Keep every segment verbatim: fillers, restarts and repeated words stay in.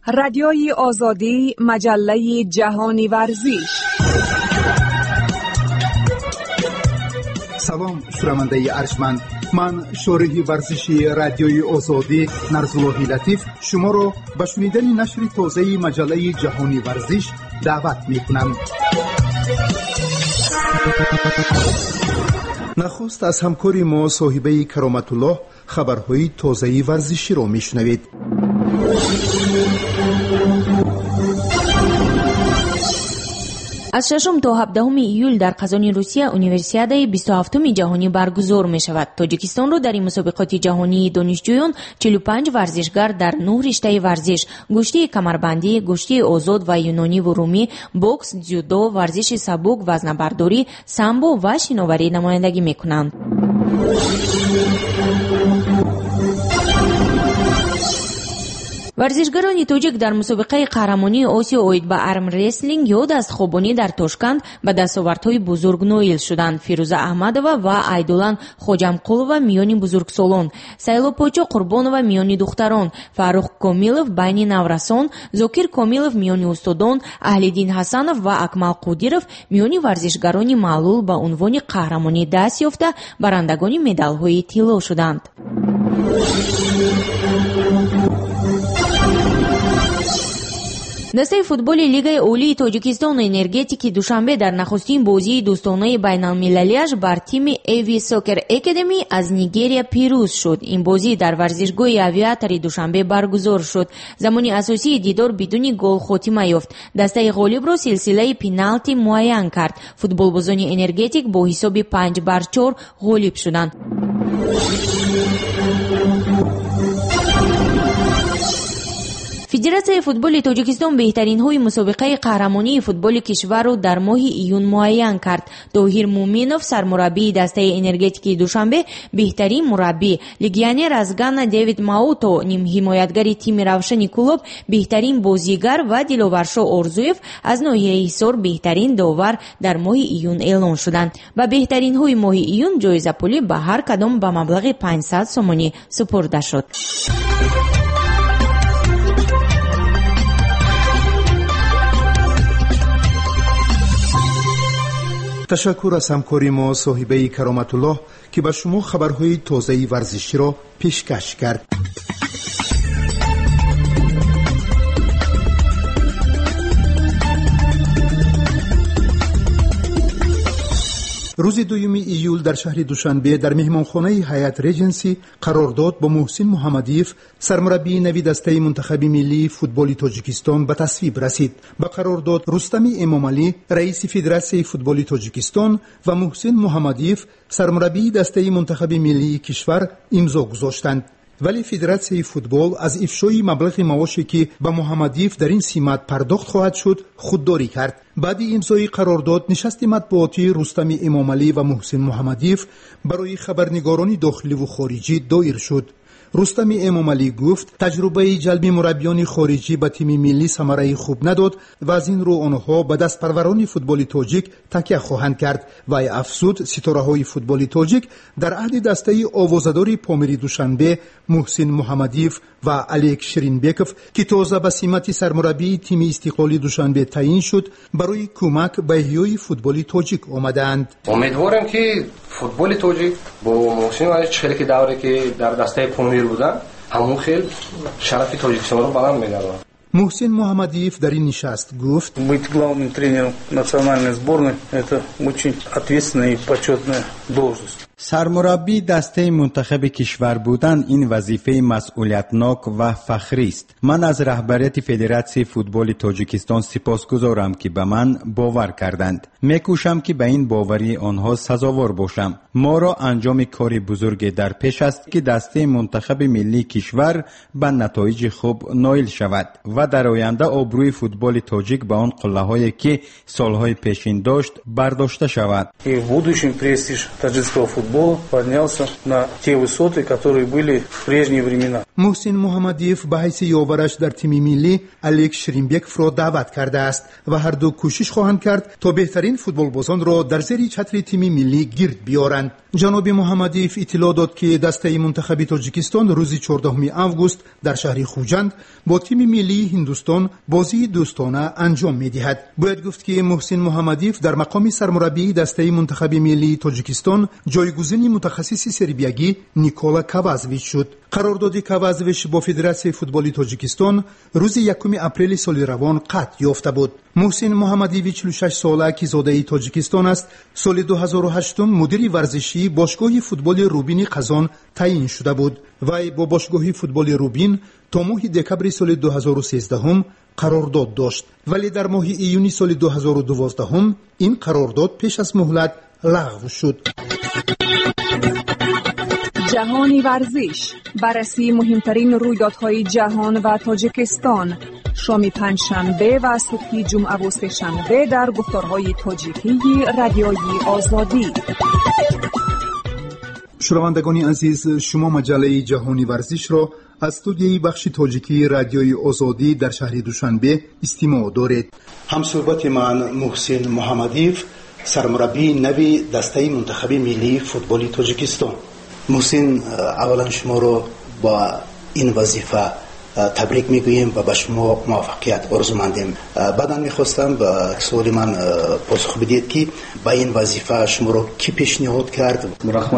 رادیوی آزادی، مجله جهانی ورزش. سلام شنونده ارجمند، من شارح ورزشی رادیوی آزادی نرزاللهی لطیف شما را به شنیدن نشر تازه مجله جهانی ورزش دعوت می‌کنم. نخست از همکاری ما صاحبه کرامت الله خبرهای تازه ورزشی را میشنوید. از ششم تا هفدهم ایول در قزوین روسیه اونیورسیادای بیست و هفتم جهانی برگزار می شود. تاجیکستان را در این مسابقات جهانی دانشجویان چهل و پنج ورزشگر در نه رشته ورزش، گشتی کمربندی، گشتی آزاد و یونانی و رومی، بوکس، جودو، ورزش سبک، وزنه‌برداری، سامبو و شناوری نمایندگی می کنند. ورزشگران تاجیک در مسابقه قهرمانی آسیا اوید به ارم ریسلینگ یا دستخوابانی در تاشکند به دستاوردهای بزرگ نائل شدند. فیروزه احمدова و ایدولان خوجامقулова میانی بزرگسالان، سайлопочо قربонова میانی دختران، فاрух комилов байни наврасон، зокир комилов میانی استادان، اهلدین حسنов و اکمل قودиров میانی ورزشگرانی معلول به عنوان قهرمانی دست یافته برندگان مدال‌های طلا شدند. دسته فوتبال لیگ اولی تاجیکستان انرژتیک دوشنبه در نخستین بازی دوستانه بین‌المللی‌اش بر تیم ایوی سوکر اکادمی از نیگریا پیروز شد. این بازی در ورزشگاه اویاتر دوشنبه برگزار شد. زمانی اساسی دیدار بدون گل خاتمه یافت. دسته غالب را سلسله پنالتی معین کرد. فوتبالبازان انرژتیک با حساب پنج بر چهار غالب شدند. فدراسیون فوتبال تاجیکستان بهترین های مسابقه قهرمانی فوتبال کشور را در ماه ایون معین کرد. طاهر مومینوف سرمربی دسته انرژتیک دوشنبه بهترین مربی، لگیانر از گانا دیوید ماوتو نیم حمایتگر تیم روشن کلوب بهترین بازیگر و دلاورشا آرزویف از ناحیه حصار بهترین داور در ماه ایون اعلان شدند. و بهترین های ماه ایون جایزه پولی به هر کدام به مبلغ پانصد سومانی سپرده شد. تشکر از همکاری ما صاحبه کرامت الله که به شما خبرهای تازه ورزشی را پیشکش کرد. روز دوم ایول در شهر دوشنبه در مهمانخانه هیات ریجنسی قرارداد با محسن محمدیف سرمربی نوی دسته منتخب ملی فوتبال تاجیکستان به تصویب رسید. به قرارداد رستم امامعلی رئیس فدراسیون فوتبال تاجیکستان و محسن محمدیف سرمربی دسته منتخب ملی کشور امضا گذاشتند. ولی فدراسیون فوتبال از افشای مبلغ معاشی که به محمدیف در این سمت پرداخت خواهد شد خودداری کرد. بعد امضای قرارداد نشست مطبوعاتی رستم امامعلی و محسن محمدیف برای خبرنگاران داخلی و خارجی دایر شد. رستم امامعلی گفت تجربه جلب مربیان خارجی به تیم ملی ثمره خوب نداد و از این رو آنها به دست پروران فوتبال تاجیک تکیه خواهند کرد و افزود ستاره های فوتبال تاجیک در عهد دسته آوازدار پامری دوشنبه محسن محمدیف و الیک شرینبکوف که تازه به سمت سرمربی تیم استقلالی دوشنبه تعیین شد برای کمک به احیای فوتبال تاجیک آمدند. امیدوارم که فوتبال تاجیک با محسن و چهل که دوره که در دسته پامیر بودن همون خیلی شرف تاجیکستان رو بلند می‌دارن. محسن محمدیف در این نشست گفت быть главным тренером национальной сборной это очень ответственная и почетная должность. سرمربی دسته منتخب کشور بودن این وظیفه مسئولیتناک و فخری است. من از رهبریت فدراسیون فوتبال تاجیکستان سپاسگزارم که به من باور کردند. میکوشم که به این باوری آنها سزاوار باشم. ما را انجام کاری بزرگ در پیش است که دسته منتخب ملی کشور به نتایج خوب نائل شود و در آینده آبروی فوتبال تاجیک به آن قله‌هایی که سالهای پیشین داشت برداشته شود. И в будущем престиж таджикского футбола поднялся на те высоты, которые были в прежние времена. محسن محمدیف به حیث یاورش در تیم ملی الکس شرینبکوف را دعوت کرده است و هر دو کوشش خواهند کرد تا بهترین فوتبالبازان را در زیر چتر تیم ملی گرد بیارند. جناب محمدیف اطلاع داد که دسته منتخب تاجیکستان روز چهاردهم آگوست در شهر خوجند با تیم ملی هندوستان بازی دوستانه انجام می‌دهد. باید گفت که محسن محمدیف در مقام سرمربی دسته منتخب ملی تاجیکستان جایگزین متخصص سربیایی نیکولا کاوازویچ شد. قرارداد کاوازویچ با فدراسیون فوتبال تاجیکستان روز یکم اپریل سال روان قطع یافته بود. محسن محمدیویچ چهل و شش ساله که زاده تاجیکستان است، سال دو هزار و هشت مدیر ورزشی باشگاه فوتبال روبین قزان تعیین شده بود. وی با باشگاه فوتبال روبین تا ماه دکمبر سال دو هزار و سیزده قرارداد داشت، ولی در ماه ایونی سال دو هزار و دوازده این قرارداد پیش از مهلت لغو شد. جهانی ورزش، بررسی مهمترین رویدادهای جهان و تاجیکستان، شام پنجشنبه و صبح جمعه و سه‌شنبه در گفتارهای تاجیکی رادیوی آزادی. شنوندگان عزیز، شما مجله جهانی ورزش را از استودیوی بخش تاجیکی رادیوی آزادی در شهر دوشنبه استماع دارید. همصحبت من محسن محمدیف، سرمربی نوی دسته منتخب ملی فوتبال تاجیکستان. محسن، اولا شما رو با این وظیفه تبریک میگوییم و به شما موفقیت آرزومندیم. بعدا میخواستم به سوال من پاسخ بدید که با این وظیفه شما رو کی پیشنهاد کرد؟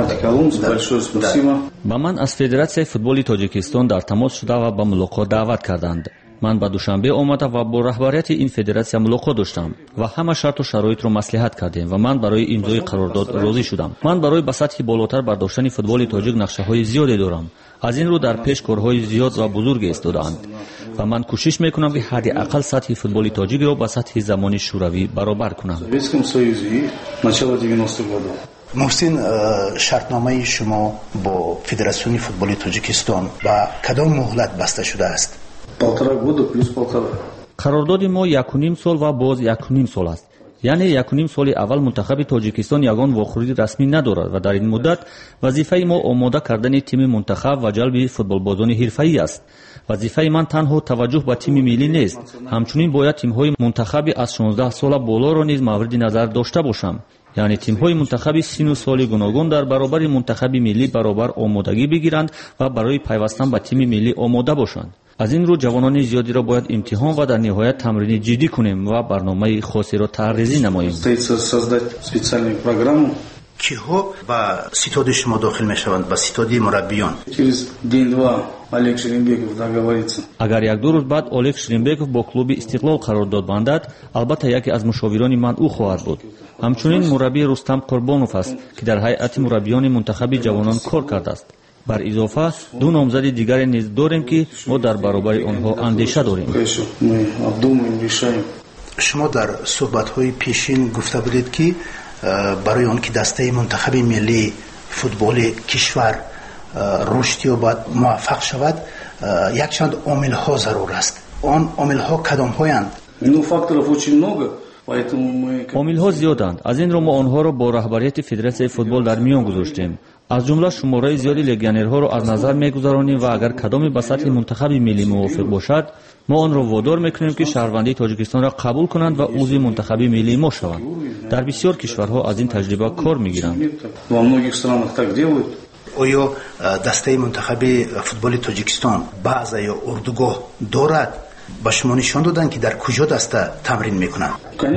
با من از فدراسیون فوتبال تاجیکستان در تماس شده و به ملاقات دعوت کردند. من به دوشنبه آمده و با رهبریت این فدراسیون ملاقات داشتم و همه شرط و شرایط را مصلحت کردیم و من برای امضای قرارداد راضی شدم. من برای به سطح بالاتر برداشتن فوتبال تاجیک نقشه‌های زیادی دارم. از این رو در پیش کارهای زیاد و بزرگ ایستاده‌اند و من کوشش میکنم که حداقل سطح فوتبال تاجیک را با سطح زمانی شوروی برابر کنم. محسن، شرطنامه شما با فدراسیون فوتبال تاجیکستان و کدام مهلت بسته شده است؟ قرارداد ما یک و نیم سال و باز یک و نیم سال است. یعنی یک و نیم سال اول منتخب تاجیکستان یگان واخوری رسمی ندارد و در این مدت وظیفه ما آماده کردن تیم منتخب و جلب فوتبالبازان حرفه‌ای است. وظیفه من تنها توجه به تیم ملی نیست، همچنین باید تیم‌های منتخب از شانزده سال بالا را نیز مورد نظر داشته باشم. یعنی تیم‌های منتخب سن و سال گوناگون در برابر منتخب ملی برابر آمادگی بگیرند و برای پیوستن به تیم ملی آماده باشند. از این رو جوانان زیادی را باید امتحان و در نهایت تمرین جدی کنیم و برنامه خاصی را طراحی نماییم. کیها با ستاد شما داخل میشوند؟ با ستاد مربیان؟ اگر یک دو روز بعد الکس شرینبکوف با کلوب استقلال قرارداد بندد، البته یکی از مشاوران من او خواهد بود. همچنین مربی رستم قربانوف است که در هیئت مربیان منتخب جوانان کار کرده است. بر اضافه دو نامزد دیگر نیز داریم که ما در برابر آنها اندیشه داریم. شما در صحبت‌های پیشین گفته بودید که برای آن که دسته منتخب ملی فوتبال کشور رشد یابد، موفق شود، یک چند عامل ها ضرور است. آن عامل ها کدام هایند؟ عامل ها زیادند. از این رو ما آنها را با رهبریت فدراسیون فوتبال در میان گذاشتیم. از جمله شماره زیادی لگیونرها را از نظر میگذرانیم و اگر کدامی به سطح منتخب ملی موافق باشد، ما آن را وادار میکنیم که شهروندی تاجیکستان را قبول کنند و عضو منتخب ملی ما شوند. در بسیار کشورها از این تجربه کار میگیرند. آیا دسته منتخب فوتبال تاجیکستان بعض یا اردوگاه دارد؟ با شما نشان دادن که در کجا دسته تمرین میکنند؟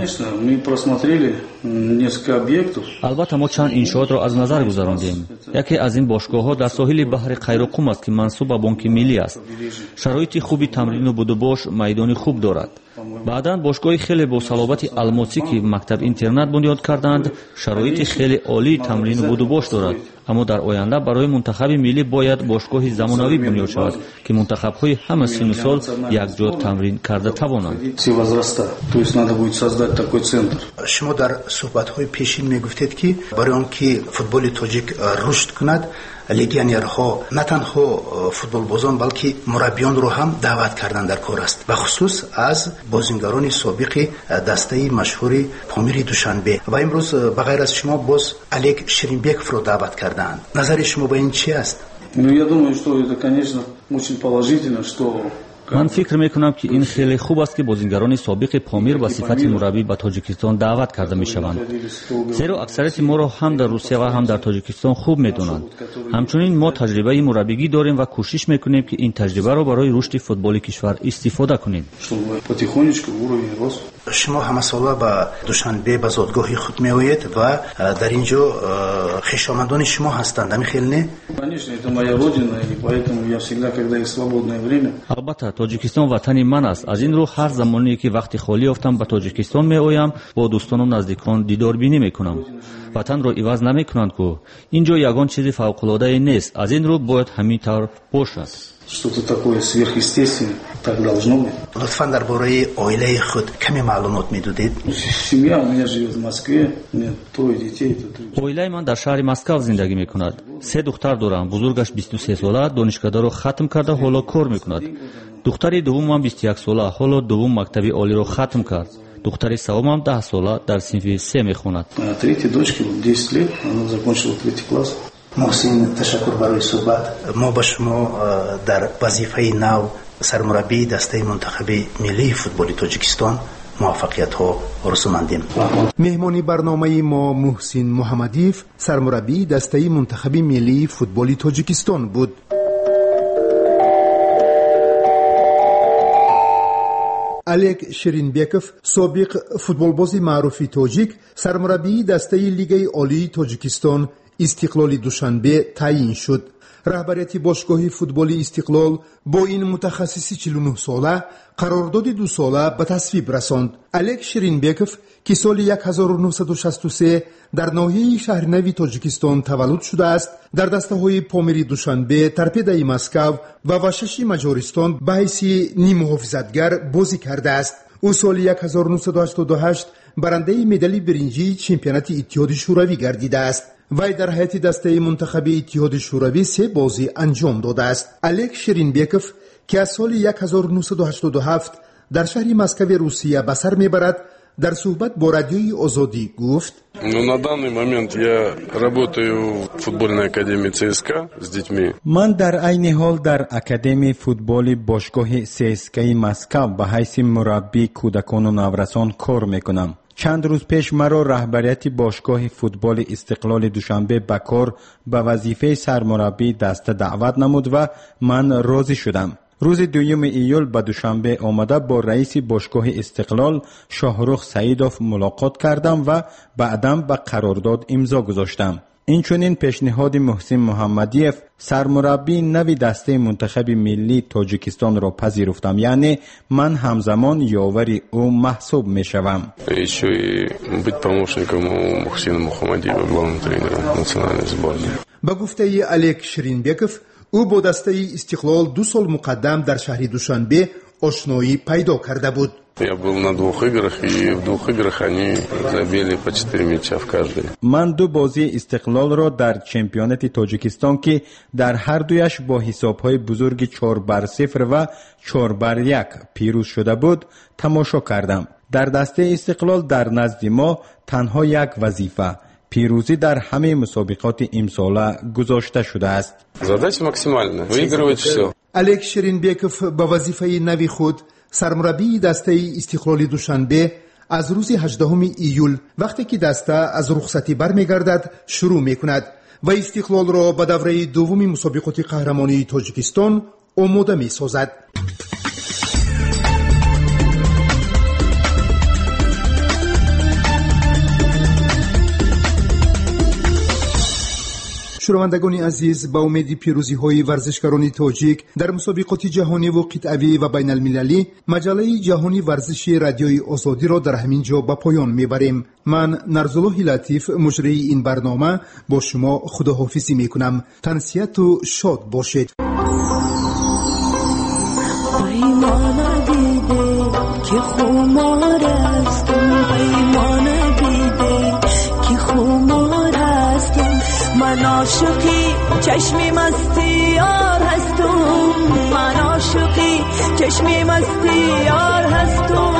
البته ما چند انشاءات را از نظر گذراندیم. یکی از این باشگاه ها در ساحل بحر قیروقم است که منسوب به بانک ملی است. شرایط خوبی تمرین و بودوباش، میدان خوب دارد. بعداً باشگاه خیلی با صلابت الماسی که مکتب اینترنت بنیاد کردند، شرایط خیلی عالی تمرین و بودوباش دارد. اما در آینده برای منتخب ملی باید باشگاه زمانوی بنیاد شود که منتخب‌های همه سن و سال یک جا تمرین کرده توانند. создать такой центр. شما در صحبت‌های پیشین میگفتید که برای آنکه فوتبال تاجیک رشد کند لگیونرها نه تنها فوتبال بازان بلکه مربیان رو هم دعوت کردن در کار است و خصوص از بازیگران سابق دسته مشهور پامیر دوشنبه و امروز بغیر از شما باز الک شرینبیکوف رو دعوت کردند. نظر شما به این چی است؟ Ну, я думаю, что это, конечно, очень положительно, что من فکر میکنم که این خیلی خوب است که بازیگران سابق پامیر با صفت مربی به تاجیکستان دعوت کرده میشوند، زیرا اکثریت ما را هم در روسیه و هم در تاجیکستان خوب میدونند. همچنین ما تجربه مربیگی داریم و کوشش میکنیم که این تجربه را برای رشد فوتبال کشور استفاده کنیم. شما همه ساله به دوشنبه به زادگاه خود میآیید و در اینجا خویشاوندان شما هستند، همین خیلی نه؟ البته تاجیکستان وطن من است. از این رو هر زمانی که وقتی خالی یافتم به تاجیکستان میآیم، با دوستان و نزدیکان دیدار بینی میکنم. وطن را عوض نمیکنند که اینجا یگان چیزی فوق العاده نیست. از این رو باید همین طور باشد. Что-то такое сверхъестественное, так должно быть. لطفاً درباره عائله خود کمی معلومات میدادید؟ Семья у меня живет в Москве, у меня трое детей. عائله من در شهر مسکو زندگی میکند. سه دختر دارم. بزرگش بیست و سه ساله دانشکده را ختم کرده حالا کار میکند. دختری دومم بیست و یک ساله حالا دوم مکتب عالی را ختم کرد. دختری سومم ده ساله در صنف سه میخواند. Третья дочка десять лет, она закончила третий класс. محسن تشکر برای صحبت. ما با شما در وظیفه نو سرمربی دسته منتخب ملی فوتبال تاجیکستان موفقیت ها آرزومندیم. مهمانی برنامه ما محسن محمدیف سرمربی دسته منتخب ملی فوتبال تاجیکستان بود. الک شرینبیکوف سابق فوتبالباز معروف تاجیک سرمربی دسته لیگ عالی تاجیکستان استقلال دوشنبه تعیین شد. رهبریت باشگاه فوتبال استقلال با این متخصص چهل و نه ساله قرارداد دو ساله به تصویب رساند. الک شرینبیکوف که سال هزار و نهصد و شصت و سه در ناحیه شهرنو تاجیکستان تولد شده است، در دسته های پامیر دوشنبه، ترپیده مسکو و وشش مجارستان به حیث نیم محافظتگر بازی کرده است. او سال هزار و نهصد و هشتاد و هشت برنده مدال برنجی چمپیونات اتحاد شوروی گردیده است. وی در هیئت دسته منتخب اتحاد شوروی سه بازی انجام داده است. الک شرینبیکوف که از سال هزار و نهصد و هشتاد و هفت در شهر مسکو روسیه به سر میبرد، در صحبت با رادیوی آزادی گفت: Ну, на данный момент я работаю в футбольной академии ЦСКА с детьми. من در عین حال در اکادمی فوتبال باشگاه سیسکای مسکو به حیث مربی کودکان و نورسان کار میکنم. چند روز پیش مرا رهبریت باشگاه فوتبال استقلال دوشنبه به کار به وظیفه سرمربی دسته دعوت نمود و من راضی شدم. روز دوم ایول به دوشنبه آمده با رئیس باشگاه استقلال شاهرخ سعیدوف ملاقات کردم و بعداً به قرارداد امضا گذاشتم. اینچنین پیشنهاد محسن محمدیف سرمربی نوی دسته منتخب ملی تاجیکستان را پذیرفتم، یعنی من همزمان یاور او محسوب می شوم. Еще и быть помощником у Мухсина Мухаммадиева, главного тренера национальной сборной. با گفته الک شرینبیکوف او با دسته استقلال دو سال مقدم در شهر دوشنبه آشنایی پیدا کرده بود. Я был на двух играх, и в двух играх они забили по четыре мяча в каждой. من دو بازی استقلال را در چمپیونات تاجیکستان که در هر دویش با حسابهای بزرگ چهار بر صفر و چهار بر یک پیروز شده بود تماشا کردم. در دسته استقلال در نزد ما تنها یک وظیفه پیروزی در همه مسابقات امساله گذاشته شده است. Задача максимальная, выигрывать все. الک شرینبیکوف با وظیفه نوی خود سرمربی دسته استقلال دوشنبه از روز هجدهم ایول وقتی که دسته از رخصتی برمیگردد شروع میکند و استقلال را به دوره دوم مسابقات قهرمانی تاجیکستان آماده میسازد. شنوندگان عزیز، با امید پیروزی های ورزشکاران تاجیک در مسابقات جهانی و قطعی و بین المللی، مجله جهانی ورزش رادیوی آزادی را در همین جا به پایان میبریم. من نرزالله لطیف مجری این برنامه با شما خداحافظی میکنم. تنسیت و شاد باشید. که خمار است چشمی مستی یار هستم، من عاشقی چشمی مستی یار هستم.